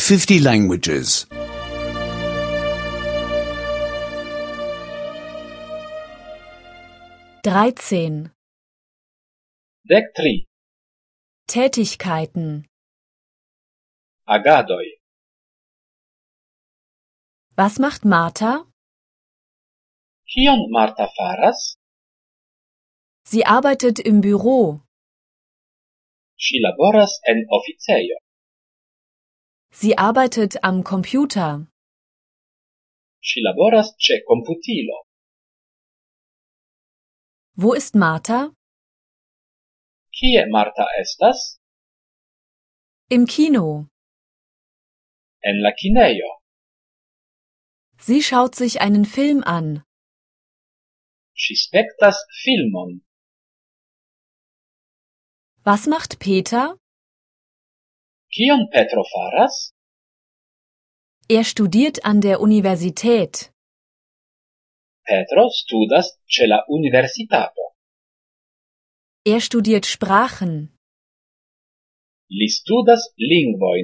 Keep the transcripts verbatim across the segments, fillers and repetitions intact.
fifty languages. dreizehn. Dek tri. Tätigkeiten. Agadoj. Was macht Martha? Kion Marta faras? Sie arbeitet im Büro. Ŝi laboras en oficejo. Sie arbeitet am Computer. Ŝi laboras ĉe komputilo. Wo ist Martha? Kie Marta estas? Im Kino. En la kinejo. Sie schaut sich einen Film an. Ŝi spektas filmon. Was macht Peter? Kion Petro faras? Er studiert an der Universität. Petro studas ĉe la universitato. Er studiert Sprachen. Li studas lingvojn.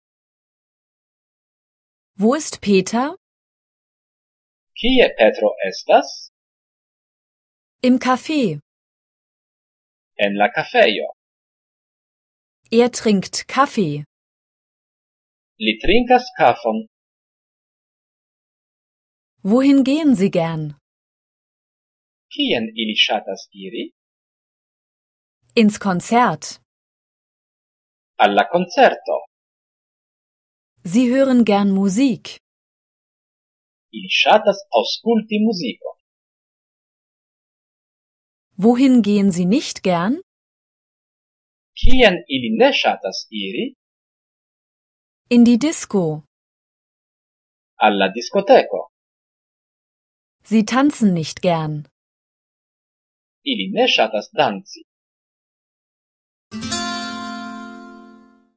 Wo ist Peter? Kie Petro estas? Im Café. En la kafejo. Er trinkt Kaffee. Li trinkas kafon. Wohin gehen Sie gern? Kien ili ŝatas iri? Ins Konzert. Al la koncerto. Sie hören gern Musik. Ili ŝatas aŭskulti muzikon. Wohin gehen Sie nicht gern? Kien ili ne ŝatas iri? In die Disco. Al la diskoteko. Sie tanzen nicht gern. Ili ne ŝatas danci.